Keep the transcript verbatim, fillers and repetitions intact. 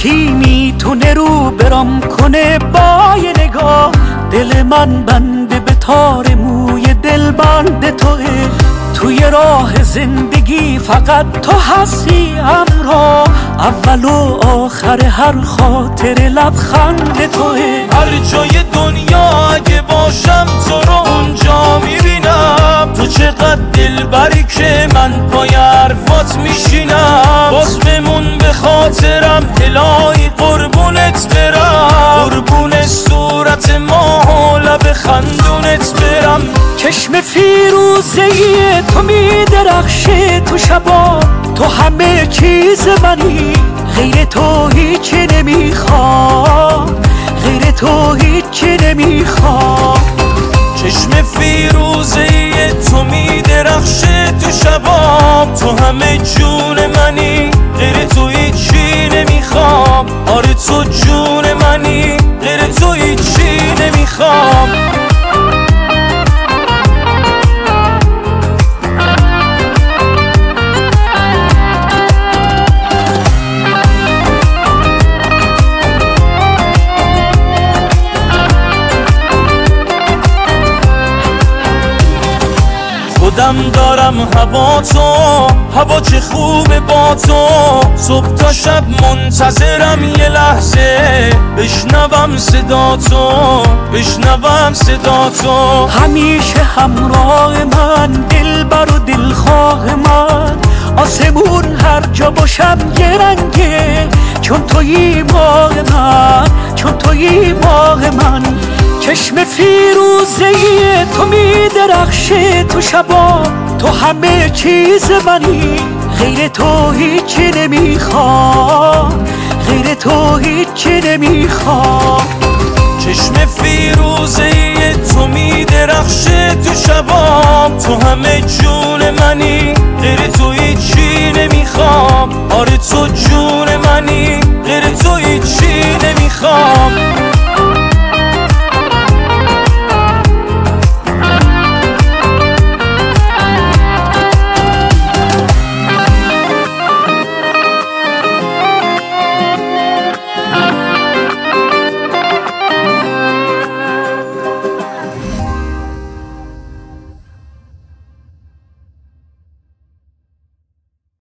کی میتونه رو برام کنه با یه نگاه؟ دل من بنده به تار موی دل بند توه، توی راه زندگی فقط تو هستی همراه، اول و آخر هر خاطر لبخند توه. هر جای دنیا اگه باشم تو رو اونجا میبینم، تو چقدر دلبری که من پای حرفات میشینم. باز بمون به خاطرم الهی قربونت برم، قربون صورت ماه و لب خندونت برم. چشم فیروزه تو میدرخشه تو شبا، تو همه چیز منی، غیر تو هیچی نمیخوام، غیر تو هیچی نمیخوام. چشم فیروزه تو میدرخشه تو شبام، تو همه جون منی، غیر تو هیچی نمیخوام. آره تو جون منی، غیر تو هیچی نمیخوام. خودم دارم هوا تو، هوا چه خوبه با تو. صبح تا شب منتظرم یه لحظه بشنوم صدا تو، بشنوم صدا تو. همیشه همراه من، دلبر و دلخواه من، آسمون هر جا باشم یه رنگه، چون تویی ماه من، چون تویی ماه من. چشم فیروزه تو میدرخشه تو شبا، تو همه چیز منی، غیر تو هیچی نمیخوام، غیر تو هیچی نمیخوام. چشم فیروزه تو میدرخشه تو شبام، تو همه جون منی، غیر تو هیچی نمیخوام. آره تو جون منی.